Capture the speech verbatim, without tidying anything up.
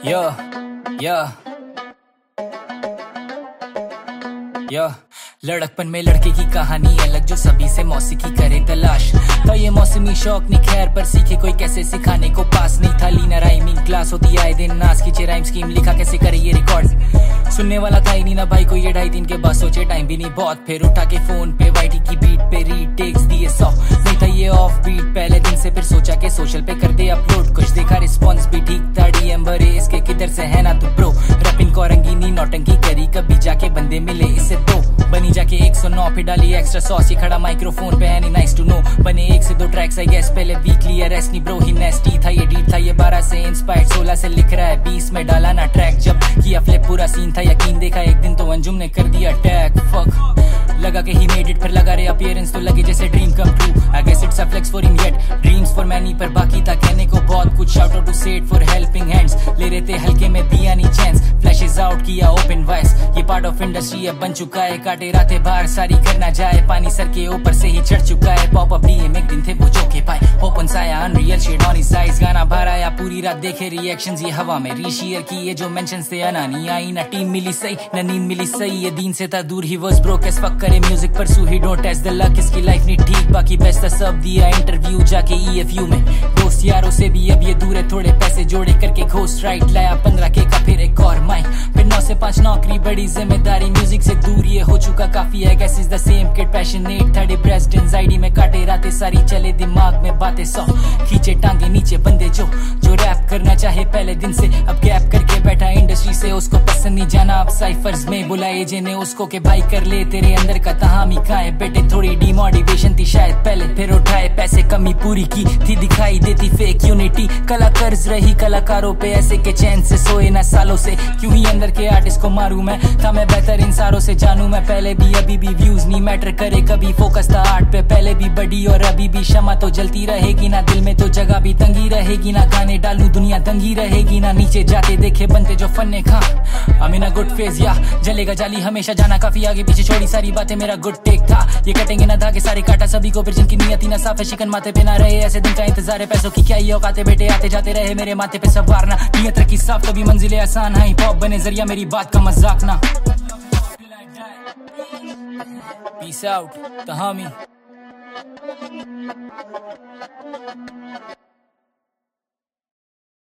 यो यो यो लड़कपन में लड़के की कहानी अलग जो सभी से मौसीकी करे तलाश था। ये मौसमी शौक नहीं खैर पर सीखे कोई कैसे सिखाने को पास नहीं था। लीना राइमिंग क्लास होती आए दिन नाच खींचे राइम स्कीम लिखा कैसे करे ये रिकॉर्ड। सुनने वाला था ही नहीं ना भाई को ये ढाई दिन के बाद सोचे टाइम भी नहीं बहुत। फिर उठा के फोन पे वाईटी की बीट पे रीटेक्स दिए सौ नहीं था ये ऑफ बीट पहले दिन से। फिर सोचा के सोशल पे कर दे अपलोड कुछ देखा रिस्पॉन्स भी ठीक था। डीएम भरे इसके किधर से है ना तू प्रो रैपिंग को रंगीनी नौटंकी करी कभी जाके बंदे मिले इससे दो बनी जाके एक सौ नौ फिर डाली एक्स्ट्रा सॉस। ये खड़ा माइक्रोफोन पे एनी नाइस टू नो बने एक से दो ट्रैक्स आई गेस पहले वीकली अरेस्ट नहीं ब्रो ही नेस्टी था ये डीट था। ये बारह से इंस्पायर्ड सोलह से लिख रहा है बीस में डाला ना ट्रैक जब किया फ्लिप पूरा सीन था यकीन देखा एक दिन तो अंजुम ने कर दिया अटैक। फक लगा के ही मेड इट फिर लगा रे अपीयरेंस तो लगे जैसे dream come true. I guess it's a flex for him yet dreams for many पर बाकी था कहने को बहुत कुछ। Shout out to say it for helping hands ले रहे थे हल्के में दिया नहीं चांस। फ्लैशेस आउट किया ओपन वॉइस ये पार्ट ऑफ इंडस्ट्री अब बन चुका है। काटे रातें बाहर सारी करना जाए पानी सर के ऊपर से ही चढ़ चुका है। पॉप अप डीएम एक दिन थे वो जो के पाए ओपन साया unreal shade on his size गाना बाहर आया पूरी रात देखे रिएक्शंस ये हवा में रीशेयर की ये जो मेंशंस थे अनानी आई ना टीम मिली सही ना नींद मिली सही। ये दीन से था दूर he was broke as fuck करे music pursue he don't taste the luck इसकी लाइफ नहीं ठीक बाकी बेस्ट था सब दिया इंटरव्यू जाके ईएफयू में। दोस्त यारों से भी अब ये दूर है थोड़े पैसे जोड़े करके घोस्ट राइट लाया पंद्रह के का फिर एक और माइक फिर नौ से पांच नौकरी बड़ी जिम्मेदारी म्यूजिक से दूर ये हो चुका काफी है। Guess is the same kid passionate था डिप्रेस्ड एंजाइटी में काटे रातें सारी चले दिमाग में बातें सौ खींचे टांगे नीचे बंदे जो जो रैप करना चाहे पहले दिन से अब गैप करके बैठा इंडस्ट्री से उसको पसंद नहीं जाना अब साइफर्स में बुलाए जिन्हें उसको के भाई कर ले तेरे अंदर का तहामी खाए बेटे थोड़ी डिमोटिवेशन थी शायद पहले फिर उठाए पैसे कमी पूरी की थी दिखाई देती फेक यूनिटी कला कर्ज रही कलाकारों पे ऐसे के चैन से सोए ना सालों से क्यों ही अंदर के आर्टिस्ट को मारू मैं था मैं बेहतर इन सारों से जानू मैं पहले भी अभी भी व्यूज नहीं मैटर करे कभी फोकस था आर्ट पे पहले भी बड़ी और अभी भी क्षमा तो जलती रहेगी ना दिल में तो जगह भी तंगी रहेगी ना गाने डालू दुनिया दंगी रहेगी ना नीचे जाते देखे बनते जो फन्ने खा आई इन अ गुड फेज या जलेगा जाली हमेशा जाना काफी आगे पीछे छोड़ी सारी बातें मेरा गुड टेक था। ये कटेंगे ना धागे सारे काटा सभी को फिर जिनकी नियति ना साफ है शिकन माथे पे ना रहे ऐसे दिन का इंतजार है पैसों की क्या ही औकाते बेटे आते जाते रहे मेरे माथे पे सवारना नियत रखी साफ कभी मंजिलें आसान है पॉप बने जरिया मेरी बात का मजाक ना। पीस आउट द हामी।